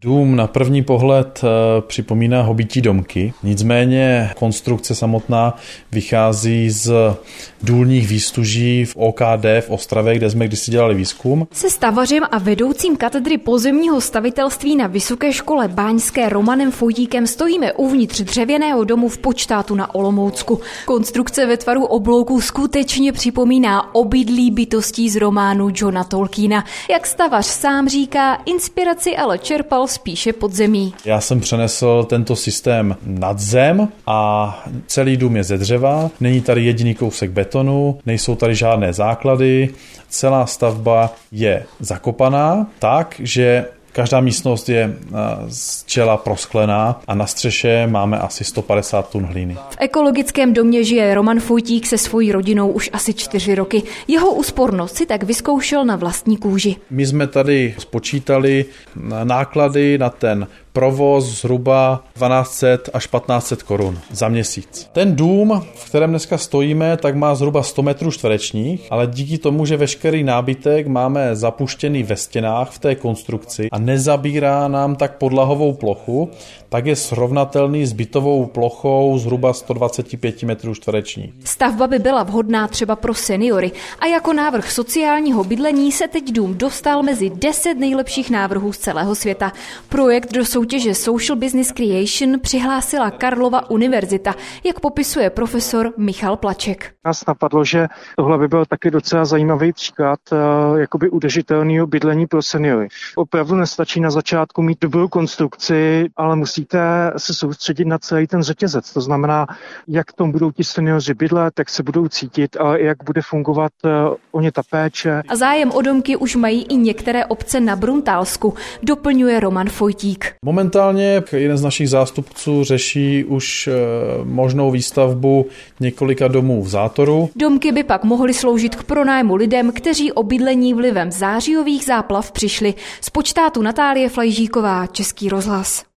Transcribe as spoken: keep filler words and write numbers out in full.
Dům na první pohled připomíná hobití domky, nicméně konstrukce samotná vychází z důlních výstuží v O K D v Ostravě, kde jsme kdysi dělali výzkum. Se stavařem a vedoucím katedry pozemního stavitelství na Vysoké škole báňské Romanem Fojtíkem stojíme uvnitř dřevěného domu v Počtátu na Olomoucku. Konstrukce ve tvaru oblouku skutečně připomíná obydlí bytostí z románu Johna Tolkiena. Jak stavař sám říká, inspiraci ale čerpal spíše pod zemí. Já jsem přenesl tento systém nad zem a celý dům je ze dřeva. Není tady jediný kousek betonu, nejsou tady žádné základy. Celá stavba je zakopaná tak, že každá místnost je z čela prosklená a na střeše máme asi sto padesát tun hlíny. V ekologickém domě žije Roman Fojtík se svojí rodinou už asi čtyři roky. Jeho úspornost si tak vyzkoušel na vlastní kůži. My jsme tady spočítali náklady na ten provoz zhruba dvanáct set až patnáct set korun za měsíc. Ten dům, v kterém dneska stojíme, tak má zhruba sto metrů čtverečních, ale díky tomu, že veškerý nábytek máme zapuštěný ve stěnách v té konstrukci a nezabírá nám tak podlahovou plochu, tak je srovnatelný s bytovou plochou zhruba sto dvacet pět metrů čtverečních. Stavba by byla vhodná třeba pro seniory a jako návrh sociálního bydlení se teď dům dostal mezi deset nejlepších návrhů z celého světa. Projekt do soutěže Social Business Creation přihlásila Karlova univerzita, jak popisuje profesor Michal Plaček. Nás napadlo, že tohle by byl taky docela zajímavý příklad uh, jakoby udržitelného bydlení pro seniory. Opravdu nestačí na začátku mít dobrou konstrukci, ale musíte se soustředit na celý ten řetězec. To znamená, jak tom budou ti senioři bydlet, jak se budou cítit a jak bude fungovat uh, o ně ta péče. A zájem o domky už mají i některé obce na Bruntálsku, doplňuje Roman Fojtík. Momentálně jeden z našich zástupců řeší už možnou výstavbu několika domů v Zátoru. Domky by pak mohly sloužit k pronájmu lidem, kteří o bydlení vlivem zářijových záplav přišli. Z Počtátu Natálie Flajžíková, Český rozhlas.